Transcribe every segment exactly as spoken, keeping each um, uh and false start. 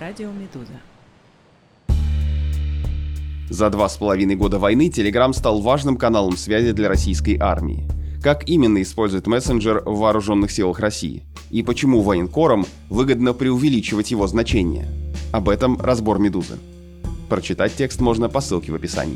Радио Медуза. За два с половиной года войны Telegram стал важным каналом связи для российской армии. Как именно использует мессенджер в вооруженных силах России? И почему военкорам выгодно преувеличивать его значение? Об этом разбор «Медузы». Прочитать текст можно по ссылке в описании.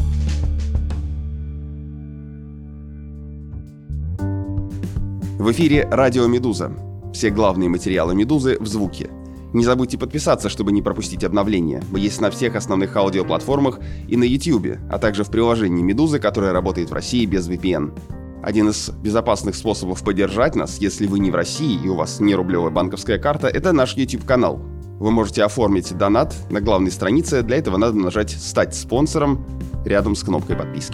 В эфире «Радио Медуза». Все главные материалы «Медузы» в звуке. Не забудьте подписаться, чтобы не пропустить обновления. Мы есть на всех основных аудиоплатформах и на YouTube, а также в приложении «Медузы», которое работает в России без ви пи эн. Один из безопасных способов поддержать нас, если вы не в России и у вас не рублевая банковская карта, это наш YouTube-канал. Вы можете оформить донат на главной странице, для этого надо нажать «Стать спонсором» рядом с кнопкой подписки.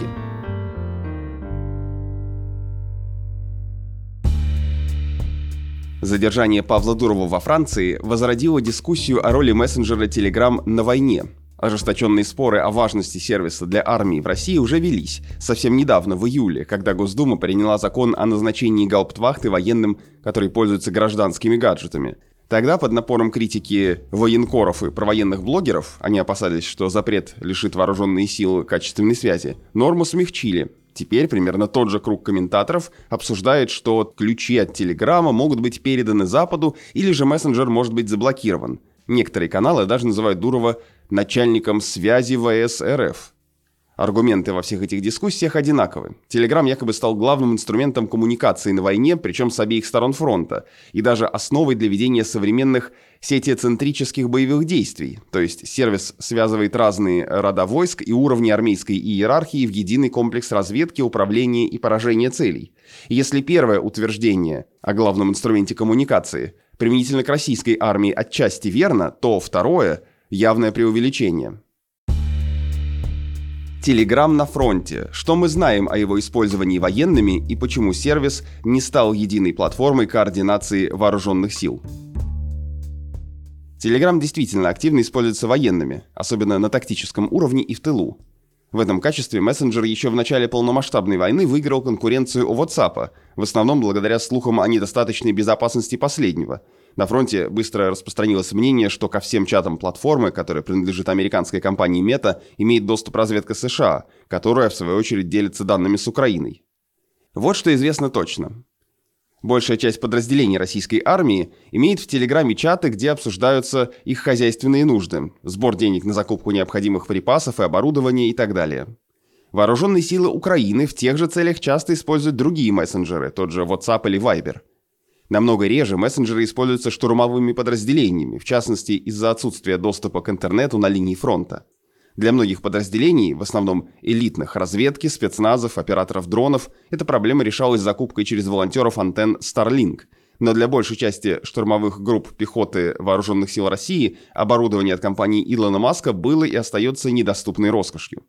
Задержание Павла Дурова во Франции возродило дискуссию о роли мессенджера Telegram на войне. Ожесточенные споры о важности сервиса для армии в России уже велись совсем недавно, в июле, когда Госдума приняла закон о назначении гауптвахты военным, которые пользуются гражданскими гаджетами. Тогда под напором критики военкоров и провоенных блогеров, они опасались, что запрет лишит вооруженные силы качественной связи, норму смягчили. Теперь примерно тот же круг комментаторов обсуждает, что ключи от Телеграма могут быть переданы Западу или же мессенджер может быть заблокирован. Некоторые каналы даже называют Дурова начальником связи ВС РФ. Аргументы во всех этих дискуссиях одинаковы. Телеграм якобы стал главным инструментом коммуникации на войне, причем с обеих сторон фронта, и даже основой для ведения современных сетицентрических боевых действий. То есть сервис связывает разные рода войск и уровни армейской иерархии в единый комплекс разведки, управления и поражения целей. И если первое утверждение о главном инструменте коммуникации применительно к российской армии отчасти верно, то второе – явное преувеличение. Telegram на фронте. Что мы знаем о его использовании военными и почему сервис не стал единой платформой координации вооруженных сил? Telegram действительно активно используется военными, особенно на тактическом уровне и в тылу. В этом качестве мессенджер еще в начале полномасштабной войны выиграл конкуренцию у WhatsApp, в основном благодаря слухам о недостаточной безопасности последнего. На фронте быстро распространилось мнение, что ко всем чатам платформы, которая принадлежит американской компании Meta, имеет доступ разведка США, которая, в свою очередь, делится данными с Украиной. Вот что известно точно. Большая часть подразделений российской армии имеет в Телеграме чаты, где обсуждаются их хозяйственные нужды, сбор денег на закупку необходимых припасов и оборудования и так далее. Вооруженные силы Украины в тех же целях часто используют другие мессенджеры, тот же WhatsApp или Viber. Намного реже мессенджеры используются штурмовыми подразделениями, в частности из-за отсутствия доступа к интернету на линии фронта. Для многих подразделений, в основном элитных, разведки, спецназов, операторов дронов, эта проблема решалась закупкой через волонтеров антенн Starlink. Но для большей части штурмовых групп пехоты Вооруженных сил России оборудование от компании Илона Маска было и остается недоступной роскошью.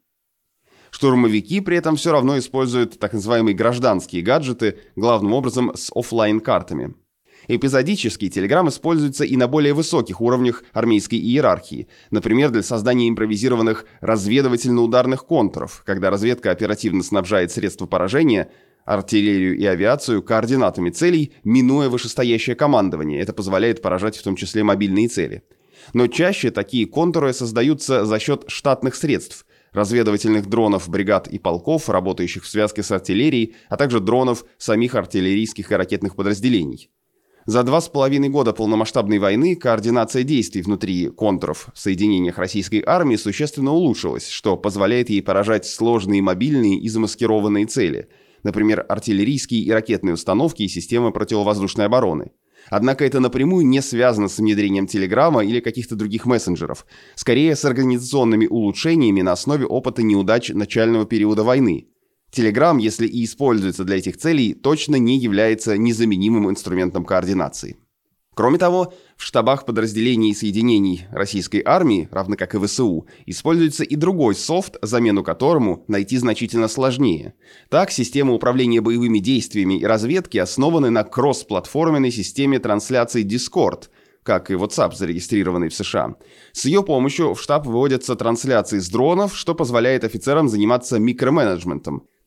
Штурмовики при этом все равно используют так называемые гражданские гаджеты, главным образом с офлайн-картами. Эпизодически Telegram используется и на более высоких уровнях армейской иерархии, например, для создания импровизированных разведывательно-ударных контуров, когда разведка оперативно снабжает средства поражения, артиллерию и авиацию координатами целей, минуя вышестоящее командование. Это позволяет поражать в том числе мобильные цели. Но чаще такие контуры создаются за счет штатных средств, разведывательных дронов бригад и полков, работающих в связке с артиллерией, а также дронов самих артиллерийских и ракетных подразделений. За два с половиной года полномасштабной войны координация действий внутри контуров в соединениях российской армии существенно улучшилась, что позволяет ей поражать сложные мобильные и замаскированные цели, например, артиллерийские и ракетные установки и системы противовоздушной обороны. Однако это напрямую не связано с внедрением Телеграма или каких-то других мессенджеров, скорее с организационными улучшениями на основе опыта неудач начального периода войны. Телеграм, если и используется для этих целей, точно не является незаменимым инструментом координации. Кроме того, в штабах подразделений и соединений российской армии, равно как и ВСУ, используется и другой софт, замену которому найти значительно сложнее. Так, система управления боевыми действиями и разведки основаны на кроссплатформенной системе трансляции Discord, как и WhatsApp, зарегистрированный в США. С ее помощью в штаб выводятся трансляции с дронов, что позволяет офицерам заниматься микроменеджментом.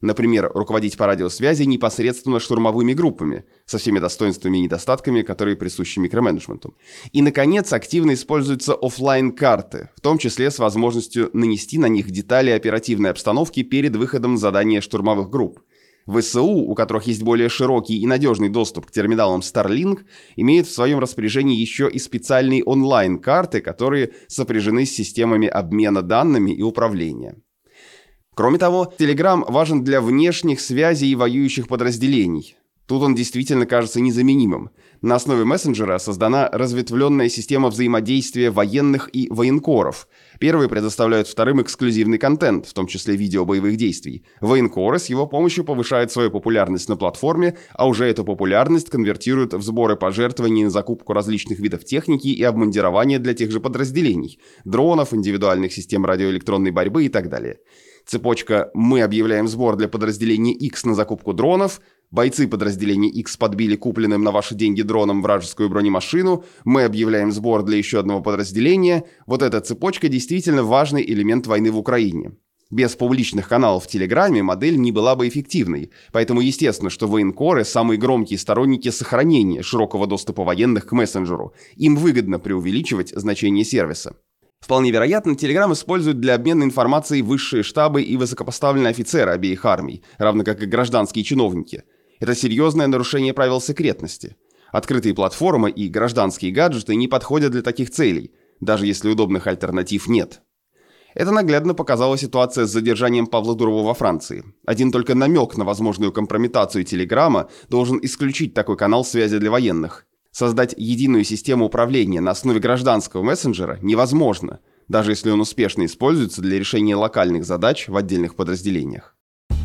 Например, руководить по радиосвязи непосредственно штурмовыми группами, со всеми достоинствами и недостатками, которые присущи микроменеджменту. И, наконец, активно используются офлайн-карты, в том числе с возможностью нанести на них детали оперативной обстановки перед выходом задания штурмовых групп. ВСУ, у которых есть более широкий и надежный доступ к терминалам Starlink, имеют в своем распоряжении еще и специальные онлайн-карты, которые сопряжены с системами обмена данными и управления. Кроме того, Telegram важен для внешних связей и воюющих подразделений. Тут он действительно кажется незаменимым. На основе мессенджера создана разветвленная система взаимодействия военных и военкоров. Первые предоставляют вторым эксклюзивный контент, в том числе видео боевых действий. Военкоры с его помощью повышают свою популярность на платформе, а уже эту популярность конвертируют в сборы пожертвований на закупку различных видов техники и обмундирования для тех же подразделений – дронов, индивидуальных систем радиоэлектронной борьбы и так далее. Цепочка «Мы объявляем сбор для подразделения X на закупку дронов», «Бойцы подразделения X подбили купленным на ваши деньги дроном вражескую бронемашину», «Мы объявляем сбор для еще одного подразделения». Вот эта цепочка действительно важный элемент войны в Украине. Без публичных каналов в Телеграме модель не была бы эффективной, поэтому естественно, что военкоры – самые громкие сторонники сохранения широкого доступа военных к мессенджеру. Им выгодно преувеличивать значение сервиса. Вполне вероятно, Telegram используют для обмена информацией высшие штабы и высокопоставленные офицеры обеих армий, равно как и гражданские чиновники. Это серьезное нарушение правил секретности. Открытые платформы и гражданские гаджеты не подходят для таких целей, даже если удобных альтернатив нет. Это наглядно показала ситуация с задержанием Павла Дурова во Франции. Один только намек на возможную компрометацию Телеграма должен исключить такой канал связи для военных. Создать единую систему управления на основе гражданского мессенджера невозможно, даже если он успешно используется для решения локальных задач в отдельных подразделениях.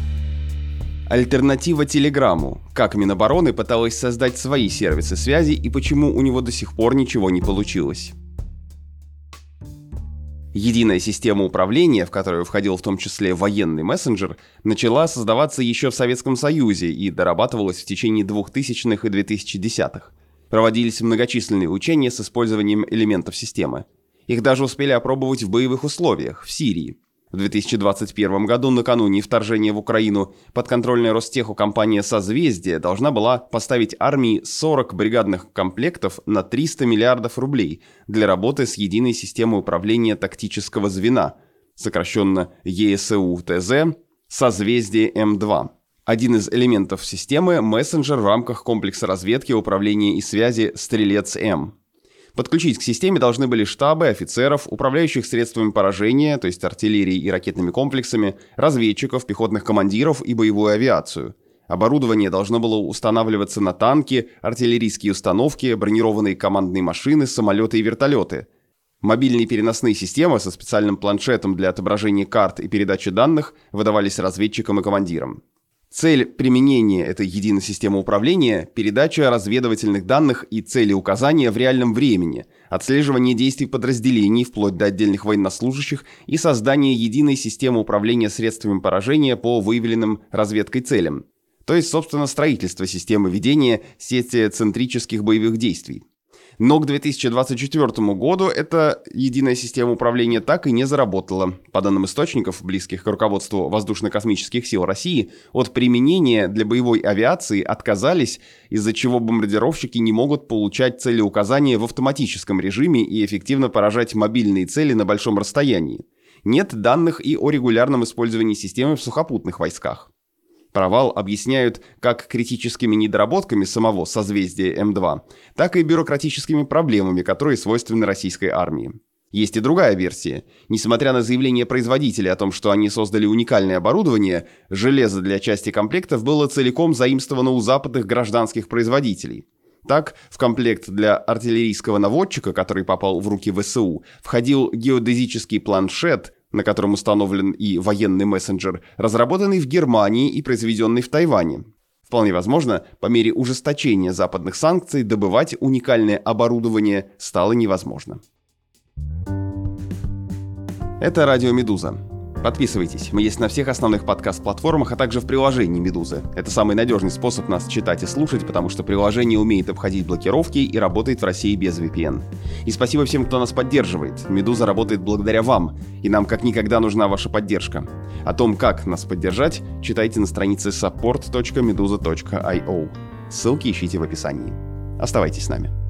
Альтернатива Телеграму. Как Минобороны пыталась создать свои сервисы связи и почему у него до сих пор ничего не получилось. Единая система управления, в которую входил в том числе военный мессенджер, начала создаваться еще в Советском Союзе и дорабатывалась в течение двухтысячных и двухтысячных. Проводились многочисленные учения с использованием элементов системы. Их даже успели опробовать в боевых условиях, в Сирии. В две тысячи двадцать первом году, накануне вторжения в Украину, подконтрольная Ростеху компания «Созвездие» должна была поставить армии сорок бригадных комплектов на триста миллиардов рублей для работы с единой системой управления тактического звена, сокращенно е эс у тэ зэ, «Созвездие эм два». Один из элементов системы – мессенджер в рамках комплекса разведки, управления и связи «Стрелец-М». Подключить к системе должны были штабы офицеров, управляющих средствами поражения, то есть артиллерией и ракетными комплексами, разведчиков, пехотных командиров и боевую авиацию. Оборудование должно было устанавливаться на танки, артиллерийские установки, бронированные командные машины, самолеты и вертолеты. Мобильные переносные системы со специальным планшетом для отображения карт и передачи данных выдавались разведчикам и командирам. Цель применения этой единой системы управления – передача разведывательных данных и цели указания в реальном времени, отслеживание действий подразделений вплоть до отдельных военнослужащих и создание единой системы управления средствами поражения по выявленным разведкой целям, то есть, собственно, строительство системы ведения сети центрических боевых действий. Но к две тысячи двадцать четвёртому году эта единая система управления так и не заработала. По данным источников, близких к руководству Воздушно-космических сил России, от применения для боевой авиации отказались, из-за чего бомбардировщики не могут получать целеуказания в автоматическом режиме и эффективно поражать мобильные цели на большом расстоянии. Нет данных и о регулярном использовании системы в сухопутных войсках. Провал объясняют как критическими недоработками самого созвездия эм два, так и бюрократическими проблемами, которые свойственны российской армии. Есть и другая версия. Несмотря на заявление производителей о том, что они создали уникальное оборудование, железо для части комплектов было целиком заимствовано у западных гражданских производителей. Так, в комплект для артиллерийского наводчика, который попал в руки вэ эс у, входил геодезический планшет, на котором установлен и военный мессенджер, разработанный в Германии и произведенный в Тайване. Вполне возможно, по мере ужесточения западных санкций добывать уникальное оборудование стало невозможно. Это «Радио Медуза». Подписывайтесь, мы есть на всех основных подкаст-платформах, а также в приложении «Медузы». Это самый надежный способ нас читать и слушать, потому что приложение умеет обходить блокировки и работает в России без ви пи эн. И спасибо всем, кто нас поддерживает. «Медуза» работает благодаря вам, и нам как никогда нужна ваша поддержка. О том, как нас поддержать, читайте на странице support точка meduza точка ай о. Ссылки ищите в описании. Оставайтесь с нами.